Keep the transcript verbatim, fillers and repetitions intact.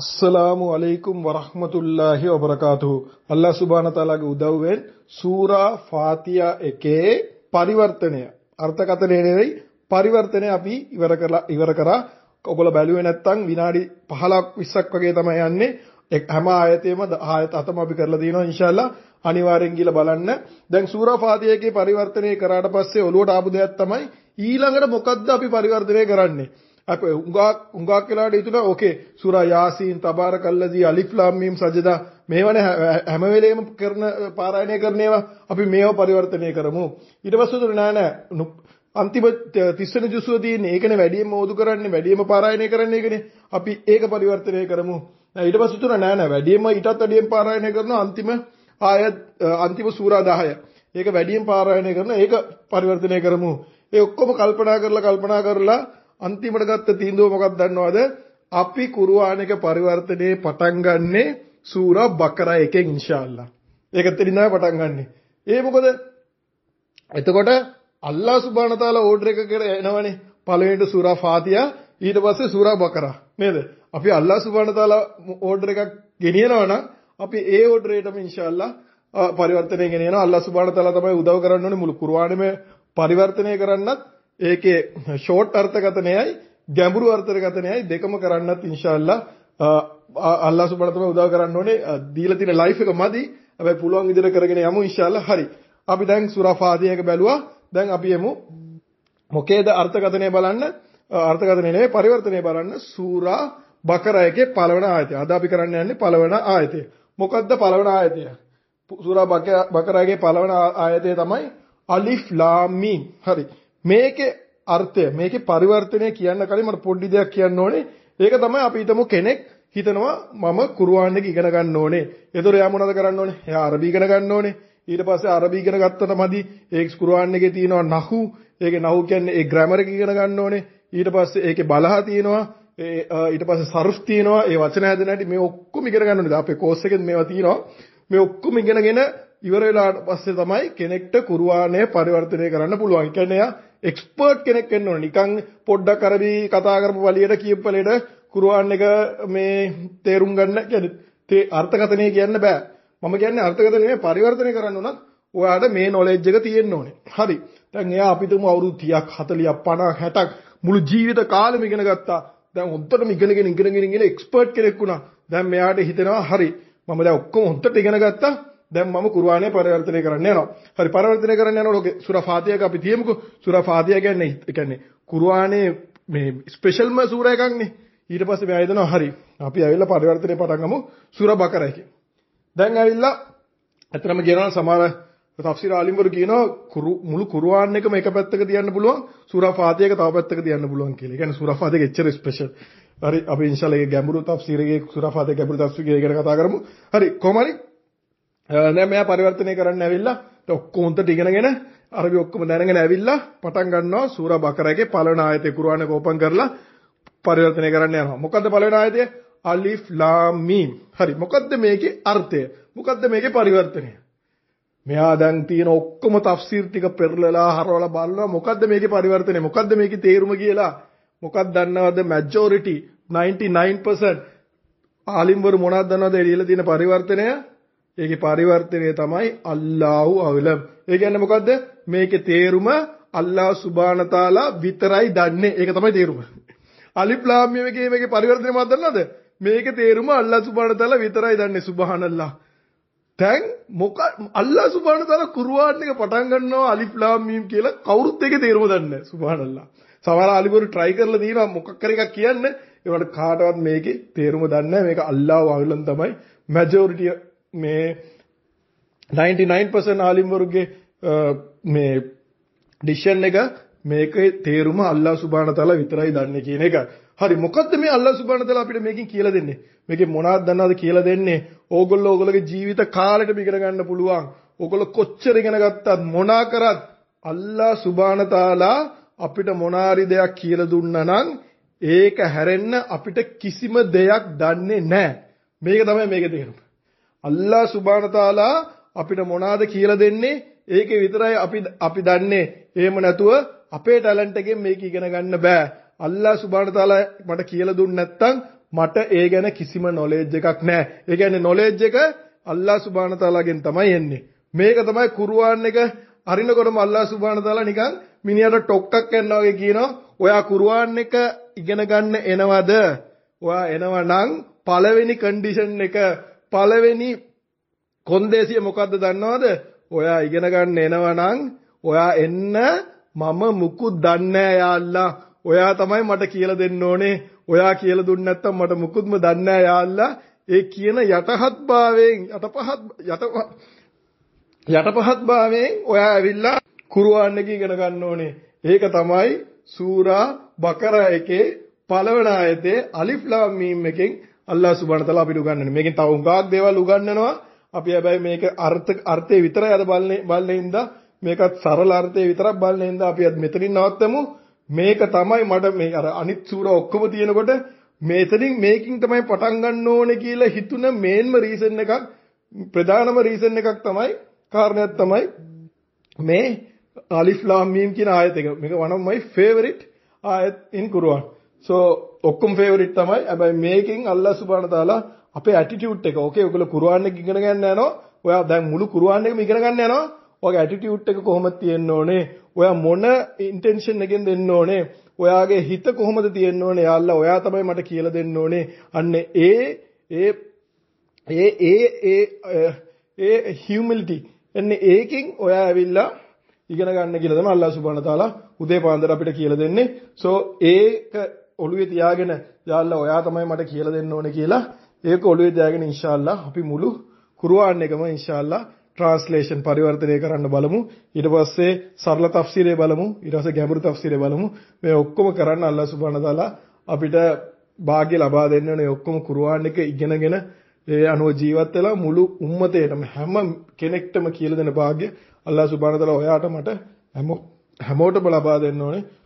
अस्सलामु अलैकुम वरहमतुल्लाहि वबरकातुहू. अल्लाह सुब्हान तालाගේ උදව්වෙන් සූරා ෆාතියා එකේ පරිවර්තනය අර්ථකථනය නෙවෙයි පරිවර්තනය අපි ඉවර කරලා ඉවර කරා. ඔයගොල්ලෝ බැලුවේ නැත්නම් විනාඩි පහළොක් විස්සක් වගේ තමයි යන්නේ. හැම ආයතෙම ආයත අතම අපි කරලා දිනවා ඉන්ෂාල්ලා. අනිවාර්යෙන් ගිහලා බලන්න. දැන් සූරා ෆාතියා එකේ පරිවර්තනය කරාට පස්සේ ඔළුවට ආපු දෙයක් තමයි ඊළඟට මොකද්ද අපි පරිවර්තනය කරන්නේ. අපි උඟා උඟා කියලාට හිතුණා ඕකේ සූරා යාසීන් තබාරකල්ලදී අලිෆ් ලාම් මීම් සජදා මේවනේ හැම වෙලේම කරන පාරායනය කරන ඒවා අපි මේව පරිවර්තනය කරමු. ඊට පස්සේ උතුර නෑ නෑ අන්තිම තිස් වෙනි ජුසුව තියෙන්නේ ඒකනේ වැඩියෙන්ම ඕදු කරන්නේ වැඩියෙන්ම පාරායනය කරන්නේ ඒකනේ. අපි ඒක පරිවර්තනය කරමු. ඊට පස්සේ උතුර නෑ නෑ වැඩියෙන්ම ඊටත් වැඩියෙන් පාරායනය කරනවා අන්තිම ආයත් අන්තිම සූරා දහය. ඒක වැඩියෙන් පාරායනය කරන ඒක පරිවර්තනය කරමු. ඒ ඔක්කොම කල්පනා කරලා කල්පනා කරලා අන්තිමට ගත්ත තීන්දුව මොකක්ද දන්නවද? අපි කුර්ආන් එක පරිවර්තනයේ පටන් ගන්නෙ සූරා බකරා එකෙන් ඉන්ෂාල්ලා. ඒක එතනින් තමයි පටන් ගන්නෙ. ඒ මොකද? එතකොට අල්ලාහ් සුබ්හානහු තාලා ඕඩර් එක එනවනේ. පළවෙනිට සූරා ෆාතියා ඊට පස්සේ සූරා බකරා. නේද? අපි අල්ලාහ් සුබ්හානහු තාලා ඕඩර් එකක් ගෙනියනවා නම් අපි ඒ ඕඩර් එකටම ඉන්ෂාල්ලා පරිවර්තනය ගෙනියනවා. අල්ලාහ් සුබ්හානහු තාලා තමයි උදව් කරන්න ඕනේ මුළු කුර්ආනෙම පරිවර්තනය කරන්නත්. ඒකේ ෂෝට් අර්ථකථනයයි ගැඹුරු අර්ථකථනයයි දෙකම කරන්නත් ඉන්ෂාල්ලා අල්ලාහ් සුබ්හානහු තාලා උදව් කරන්න ඕනේ. දීලා තියෙන ලයිෆ් එක මදි. හැබැයි පුළුවන් විදිහට කරගෙන යමු ඉන්ෂාල්ලා. හරි. අපි දැන් සූරා ෆාතිහා එක බැලුවා. දැන් අපි යමු මොකේද අර්ථකථනය බලන්න. අර්ථකථනය නෙවෙයි පරිවර්තනය බලන්න සූරා බකරා එකේ පළවෙනි ආයතය. අද අපි කරන්න යන්නේ පළවෙනි ආයතය. මොකද්ද පළවෙනි ආයතය? සූරා බකරා එකේ පළවෙනි ආයතය තමයි අලිෆ් ලාම් මීම්. හරි. මේකේ අර්ථය මේකේ පරිවර්තනය කියන්න කලින් මට පොඩි දෙයක් කියන්න ඕනේ. ඒක තමයි අපි හිතමු කෙනෙක් හිතනවා මම කුර්ආන් එක ඉගෙන ගන්න ඕනේ. ඒතර එයා මොනවද කරන්න ඕනේ? එයා අරබි ඉගෙන ගන්න ඕනේ. ඊට පස්සේ අරබි ඉගෙන ගත්තට මදි. ඒ කුර්ආන් එකේ තියෙනවා නහු. ඒකේ නහු කියන්නේ ඒ ග්‍රැමර් එක ඉගෙන ගන්න ඕනේ. ඊට පස්සේ ඒකේ බලහ තියෙනවා. ඒ ඊට පස්සේ සර්ෆ් තියෙනවා. ඒ වචන හැදෙන හැටි මේ ඔක්කොම ඉගෙන ගන්න ඕනේ. අපේ කෝස් එකෙත් මේවා තියෙනවා. මේ ඔක්කොම ඉගෙනගෙන ඉවර වෙලාට පස්සේ තමයි කෙනෙක්ට කුර්ආනය පරිවර්තනය කරන්න පුළුවන්. ඒ කියන්නේ එයා එක්ස්පර්ට් කෙනෙක් වෙන්න ඕනේ. නිකන් පොඩ්ඩක් අරබි කතා කරපු වලියට කියපු වලියට කුර්ආන් එක මේ තේරුම් ගන්න කියන්නේ තේ අර්ථකථනය කියන්න බෑ. මම කියන්නේ අර්ථකථනය නෙමෙයි පරිවර්තනය කරන්න උනත් ඔයාට මේ නොලෙජ් එක තියෙන්න ඕනේ. හරි. දැන් එයා අපිටම අවුරුදු තිහක් හතළිහක් පනහක් හැටක් මුළු ජීවිත කාලෙම ඉගෙන ගත්තා. දැන් හොද්දටම ඉගෙනගෙන ඉගෙනගෙන ඉගෙන එක්ස්පර්ට් කෙනෙක් වුණා. දැන් මෙයාට හිතෙනවා හරි මම දැන් ඔක්කොම හොද්දට ඉගෙන ගත්තා. දැන් මම කුර්ආනය පරිවර්තනය කරන්න යනවා. හරි පරිවර්තනය කරන්න යනකොට ඔගේ සූරා ෆාතිහා එක අපි තියමුකෝ. සූරා ෆාතිහා කියන්නේ ඒ කියන්නේ කුර්ආනයේ මේ ස්පෙෂල්ම සූරා එකක් නේ. ඊට පස්සේ මෙයා හිතනවා හරි අපි ඇවිල්ලා පරිවර්තනය පටන් ගමු සූරා බකරා එකේ. දැන් ඇවිල්ලා අතරම කියනවා සමහර තෆ්සීර් ආලිම්වරු කියනවා මුළු කුර්ආන් එකම එක පැත්තක තියන්න පුළුවන් සූරා ෆාතිහා එක තව පැත්තක තියන්න පුළුවන් කියලා. ඒ කියන්නේ සූරා ෆාතිහා එක එච්චර ස්පෙෂල්. හරි අපි ඉන්ෂාල්ලා ඒ ගැඹුරු තෆ්සීර් එකේ සූරා ෆාතිහා ගැඹුරු තෆ්සීර් එක ගැන කතා කරමු. හරි කොහොම හරි දැන් මෙයා පරිවර්තනය කරන්න ඇවිල්ලා ඔක්කොම උන්ට ඉගෙනගෙන අරබි ඔක්කොම දැනගෙන ඇවිල්ලා පටන් ගන්නවා සූරා බකරා එකේ පළවෙනි ආයතේ කුර්ආන් එක ඕපන් කරලා පරිවර්තනය කරන්න යනවා. මොකද්ද පළවෙනි ආයතය? අලිෆ් ලාම් මීම්. හරි මොකද්ද මේකේ අර්ථය? මොකද්ද මේකේ පරිවර්තනය? මෙයා දැන් තියෙන ඔක්කොම තෆ්සීර් ටික පෙරලලා හරවලා බලනවා මොකද්ද මේකේ පරිවර්තනය? මොකද්ද මේකේ තේරුම කියලා? මොකක්ද දන්නවද? මැජොරිටි ninety-nine percent ආලිම්වරු මොනවද දන්නවද? එළියලා තියෙන පරිවර්තනය ඒකේ පරිවර්තනය තමයි අල්ලාහු අලම්. ඒ කියන්නේ මොකද්ද? මේකේ තේරුම අල්ලාහ් සුබ්හානහු තාලා විතරයි දන්නේ. ඒක තමයි තේරුම. අලිෆ් ලාම් මීම් එකේ මේකේ පරිවර්තනය මොකක්ද දන්නවද? මේකේ තේරුම අල්ලාහ් සුබ්හානහු තාලා විතරයි දන්නේ. සුබ්හානල්ලාහ්. දැන් මොක අල්ලාහ් සුබ්හානහු තාලා කුර්ආන් එක පටන් ගන්නවා අලිෆ් ලාම් මීම් කියලා කවුරුත් ඒකේ තේරුම දන්නේ නැහැ. සුබ්හානල්ලාහ්. සමහර අලිවරු try කරලා දිනවා මොකක් කර එකක් කියන්න. ඒවට කාටවත් මේකේ තේරුම දන්නේ නැහැ. මේක අල්ලාහ් අලම් තමයි majority මේ ninety-nine percent ආලිම්වරුගේ මේ ඩිසිෂන් එක මේකේ තේරුම අල්ලාහ් සුබ්හානහු තාලා විතරයි දන්නේ කියන එක. හරි මොකද්ද මේ අල්ලාහ් සුබ්හානහු තාලා අපිට මේකෙන් කියලා දෙන්නේ? මේකේ මොනවද දන්නවද කියලා දෙන්නේ? ඕගොල්ලෝ ඕගොල්ලෝගේ ජීවිත කාලෙටම ඉගෙන ගන්න පුළුවන්. ඕගොල්ලෝ කොච්චර ඉගෙන ගත්තත් මොනා කරත් අල්ලාහ් සුබ්හානහු තාලා අපිට මොනාරි දෙයක් කියලා දුන්නා නම් ඒක හැරෙන්න අපිට කිසිම දෙයක් දන්නේ නැහැ. මේක තමයි මේකේ තේරුම. අල්ලාහ් සුබ්හානහු තාලා අපිට මොනවාද කියලා දෙන්නේ ඒකේ විතරයි අපි අපි දන්නේ. එහෙම නැතුව අපේ ටැලන්ට් එකෙන් මේක ඉගෙන ගන්න බෑ. අල්ලාහ් සුබ්හානහු තාලා මට කියලා දුන්නේ නැත්නම් මට ඒ ගැන කිසිම knowledge එකක් නැහැ. ඒ කියන්නේ knowledge එක අල්ලාහ් සුබ්හානහු තාලාගෙන් තමයි එන්නේ. මේක තමයි කුර්ආන් එක අරිනකොටම අල්ලාහ් සුබ්හානහු තාලා නිකන් මිනිහට ටොක් ටක් කරනවා වගේ කියනවා. ඔයා කුර්ආන් එක ඉගෙන ගන්න එනවද? ඔයා එනවා නම් පළවෙනි කන්ඩිෂන් එක පළවෙනි කොන්දේසිය මොකද්ද දන්නවද? ඔයා ඉගෙන ගන්න එනවා නම් ඔයා එන්න මම මුකුත් දන්නේ නැහැ යා අල්ලා. ඔයා තමයි මට කියලා දෙන්න ඕනේ. ඔයා කියලා දුන්නේ නැත්තම් මට මුකුත්ම දන්නේ නැහැ යා අල්ලා. ඒ කියන යටහත් භාවයෙන් යටපහත් යට යටපහත් භාවයෙන් ඔයා ඇවිල්ලා කුර්ආන් එක ඉගෙන ගන්න ඕනේ. ඒක තමයි සූරා බකරා එකේ පළවෙනි ආයතේ අලිෆ් ලාම් මීම් එකෙන් අල්ලාහ් සුබ්හානහු තාලා අපිට උගන්වන්නේ. මේකෙන් තව උගාක් දේවල් උගන්වනවා. අපි හැබැයි මේක අර්ථ අර්ථය විතරයි අද බලන්නේ බලන්නේ ඉඳා මේකත් සරල අර්ථය විතරක් බලන්නේ ඉඳා අපි අද මෙතනින් නවත්තමු. මේක තමයි මට මේ අර අනිත් සූරා ඔක්කොම තියෙනකොට මෙතනින් මේකින් තමයි පටන් ගන්න ඕනේ කියලා හිතුන මේන්ම රීසන් එකක් ප්‍රධානම රීසන් එකක් තමයි කාරණයක් තමයි මේ අලිෆ් ලාම් මීම් කියන ආයත එක. මේක one of my favorite ආයත් in Quran. so ඔක්කොම favorite තමයි. හැබැයි මේකෙන් අල්ලාහ් සුබ්හානහු තාලා අපේ ඇටිටියුඩ් එක ඕකේ ඔයගොල්ලෝ කුර්ආන් එක ඉගෙන ගන්න යනවා. ඔයා දැන් මුළු කුර්ආන් එකම ඉගෙන ගන්න යනවා. ඔයගේ ඇටිටියුඩ් එක කොහොමද තියෙන්න ඕනේ? ඔයා මොන ඉන්ටෙන්ෂන් එකෙන් දෙන්න ඕනේ? ඔයාගේ හිත කොහොමද තියෙන්න ඕනේ? යා අල්ලා ඔයා තමයි මට කියලා දෙන්න ඕනේ. අන්න ඒ ඒ ඒ ඒ ඒ ඒ humility එන්නේ ඒකෙන් ඔයා ඇවිල්ලා ඉගෙන ගන්න කියලා තමයි අල්ලාහ් සුබ්හානහු තාලා උදේ පාන්දර අපිට කියලා දෙන්නේ. so ඒක ඔළුවේ තියාගෙන යා අල්ලා ඔයා තමයි මට කියලා දෙන්න ඕනේ කියලා ඒක ඔළුවේ තියාගෙන ඉන්ෂාල්ලා අපි මුළු කුර්ආන් එකම ඉන්ෂාල්ලා ට්‍රාන්ස්ලේෂන් පරිවර්තනය කරන්න බලමු. ඊට පස්සේ සරල තෆ්සීරේ බලමු. ඊට පස්සේ ගැඹුරු තෆ්සීරේ බලමු. මේ ඔක්කොම කරන්න අල්ලාහ් සුබ්හානහු තාලා අපිට වාග්ය ලබා දෙන්න ඕනේ. ඔක්කොම කුර්ආන් එක ඉගෙනගෙන ඒ අනුව ජීවත් වෙලා මුළු උම්මතේටම හැම කෙනෙක්ටම කියලා දෙන වාග්ය අල්ලාහ් සුබ්හානහු තාලා ඔයාට මට හැමෝටම ලබා දෙන්න ඕනේ.